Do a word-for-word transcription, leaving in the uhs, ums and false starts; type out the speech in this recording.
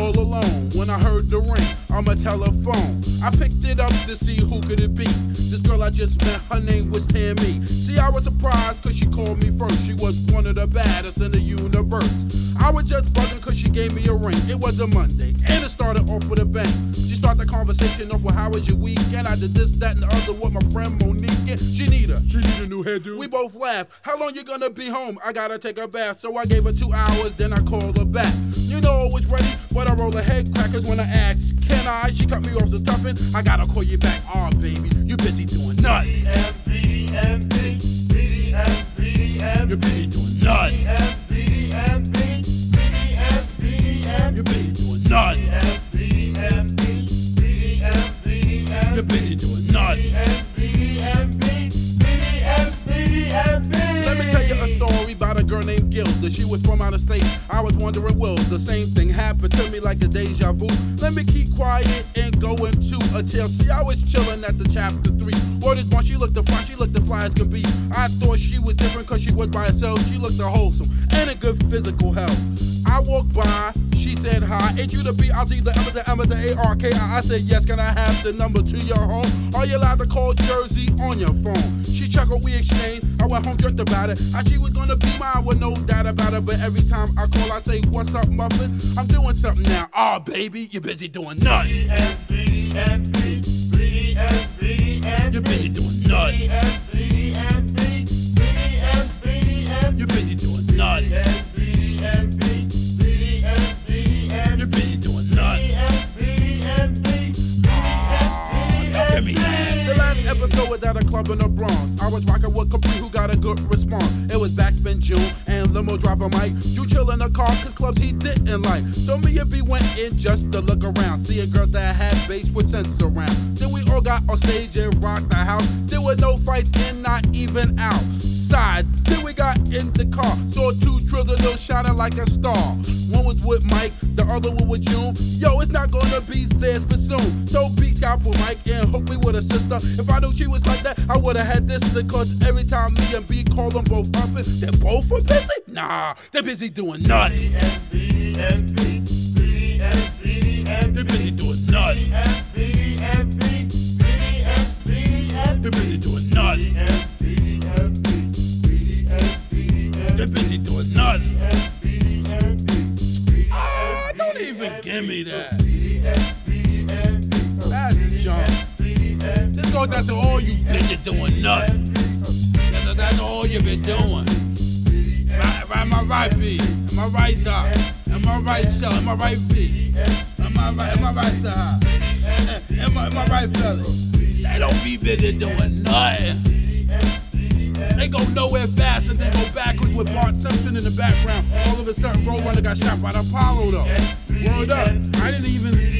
all alone when I heard the ring on my telephone. I picked it up to see who could it be. This girl I just met, her name was Tammy. See, I was surprised cause she called me first. She was one of the baddest in the universe. I was just buzzing cause she gave me a ring. It was a Monday and it started off with a bang. She started the conversation off with how was your weekend? I did this, that, and the other with my friend Monique and Shanita. She need a new hairdo. We both laughed. How long you gonna be home? I gotta take a bath. So I gave her two hours, then I called her back. You know I was ready, but I rolled her head crackers when I asked, can I? She cut me off so toughin'. I gotta call you back. Aw, oh, baby, you busy doing nothing. B D M, B D M, B D M, B D M, you're busy doing nothing. B D M, B D M, B D M, you're busy doing nothing. B D M, B D M, B D M, you're busy doing nothing. B D M, B D M, B D M, B D M. Let me tell you a story about a girl named Gilda. She was from out of state. I was wondering, will the same thing happen to me like a deja vu? Let me keep quiet and go into a tale. See, I was chilling at the chapter three. Word is born, she looked the fly, she looked the fly as can be. I thought she was different cause she was by herself. She looked the wholesome and a good physical health. I walked by, she said hi. Ain't you the B, I'll see the M, the M, the A R K I. I said yes, can I have the number to your home? Are you allowed to call Jersey on your phone? She chuckled, we exchanged. I went home, dreamt about it. I she was gonna be mine with no doubt about it. But every time I call, I say, what's up, Muffin? I'm doing something now. Aw, oh, baby, you're busy doing nothing. B D M, B D M, B D M, B D M, you're busy doing nothing. B D M, B D M, B D M, you're busy doing nothing. B D M, B D M, B D M, you're busy doing nothing. Now give me that. The last episode was at a club in the Bronx. I was rocking with Capri who got a good response. It was Backspin June and limo driver Mike. You chill in the car cause clubs he didn't like. So me and B went in just to look around. Seeing girls that had bass with sense around. Then we all got on stage and rocked the house. There were no fights and not even outside. Then we got in the car. Saw two drills and those shining like a star. One was with Mike, the other one with June. Yo, it's not gonna be theirs for soon. So B got for Mike and hooked me with a sister. If I knew she was like that, I would've had this. Because every time me and B call them both up, they're both are busy? Nah, they're busy doing nothing. B D M, B D M, B D M, they're busy doing nothing. B D M, B D M, B D M, they're busy doing nothing. B D M, B D M, B D M, they're busy doing nothing. B D M, Ah, don't even give me that. B D M, B D M, That's junk. This goes out to all you busy doing nothing. That's, that's all you've been doing. Right, am I right, B? Am I right, Doc? Am I right, Shell? Am I right, B? Am I right, am I right, Sahar? Am I, am I right, fella? They don't be busy doing nothing. They go nowhere fast and they go backwards with Bart Simpson in the background. All of a sudden, Roadrunner got shot by the Apollo, though. Word up. I didn't even...